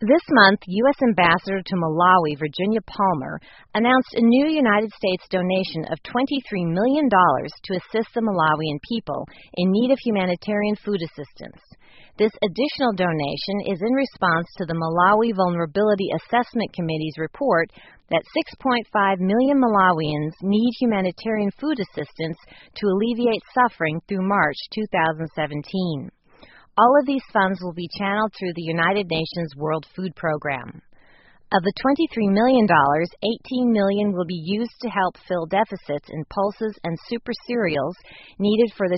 This month, U.S. Ambassador to Malawi, Virginia Palmer, announced a new United States donation of $23 million to assist the Malawian people in need of humanitarian food assistance. This additional donation is in response to the Malawi Vulnerability Assessment Committee's report that 6.5 million Malawians need humanitarian food assistance to alleviate suffering through March 2017. All of these funds will be channeled through the United Nations World Food Program. Of the $23 million, $18 million will be used to help fill deficits in pulses and super cereals needed for the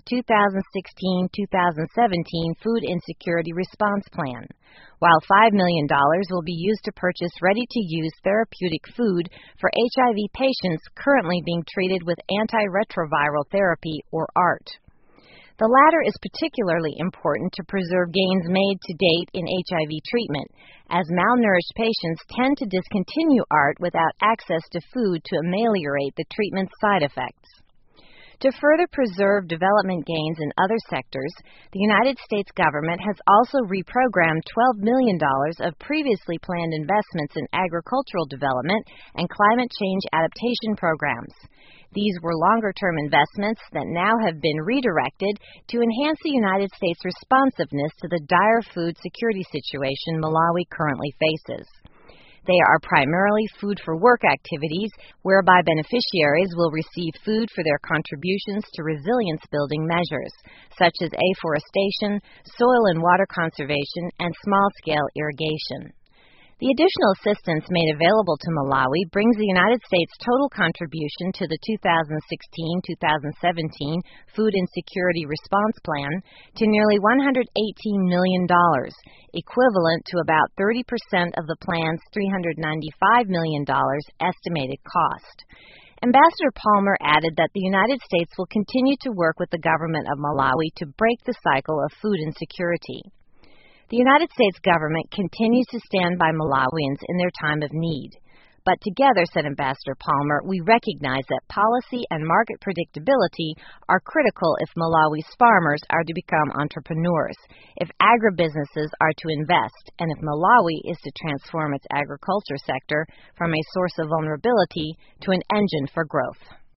2016-2017 Food Insecurity Response Plan, while $5 million will be used to purchase ready-to-use therapeutic food for HIV patients currently being treated with antiretroviral therapy, or ART. The latter is particularly important to preserve gains made to date in HIV treatment, as malnourished patients tend to discontinue ART without access to food to ameliorate the treatment's side effects. To further preserve development gains in other sectors, the United States government has also reprogrammed $12 million of previously planned investments in agricultural development and climate change adaptation programs. These were longer-term investments that now have been redirected to enhance the United States' responsiveness to the dire food security situation Malawi currently faces. They are primarily food-for-work activities, whereby beneficiaries will receive food for their contributions to resilience-building measures, such as afforestation, soil and water conservation, and small-scale irrigation. The additional assistance made available to Malawi brings the United States' total contribution to the 2016-2017 Food Insecurity Response Plan to nearly $118 million, equivalent to about 30% of the plan's $395 million estimated cost. Ambassador Palmer added that the United States will continue to work with the government of Malawi to break the cycle of food insecurity. The United States government continues to stand by Malawians in their time of need. But together, said Ambassador Palmer, we recognize that policy and market predictability are critical if Malawi's farmers are to become entrepreneurs, if agribusinesses are to invest, and if Malawi is to transform its agriculture sector from a source of vulnerability to an engine for growth.